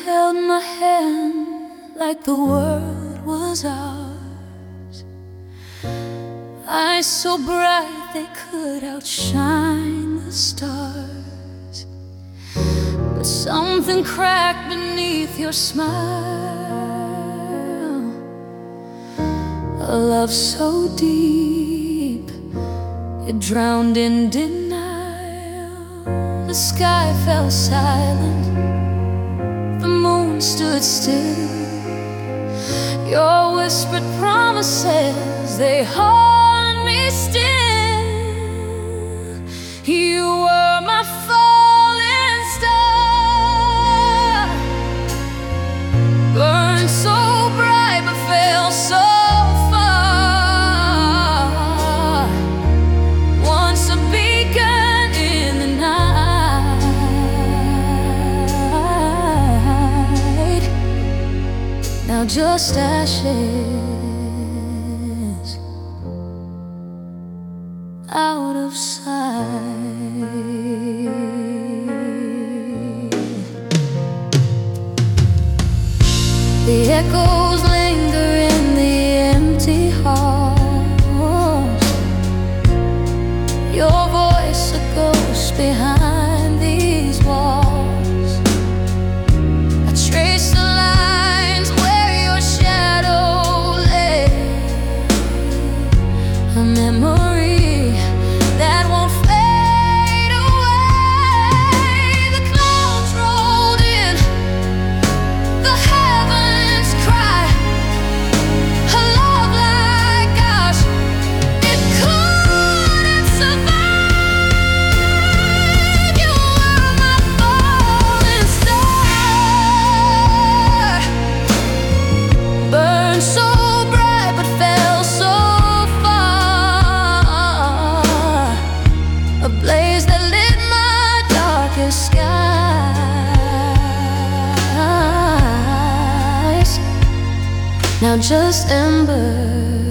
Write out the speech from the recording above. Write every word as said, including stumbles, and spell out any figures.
held my hand like the world was ours. Eyes so bright they could outshine the stars. But something cracked beneath your smile, a love so deep it drowned in denial. The sky fell silent, the moon stood still. Your whispered promises, they haunt me still. You were my falling star, burned so bright but fell so far. Once a beacon in the night, now just ashes out of sight. The echoes linger in the empty halls. Your voice a ghost behind these walls. I trace the lines where your shadow lay, a memory that won't fade away. The clouds rolled in, the heavens cry. A love like ours, it couldn't survive. You were my falling star, burned so bright but fell so far. A blaze that lit my darkest skies, now just embers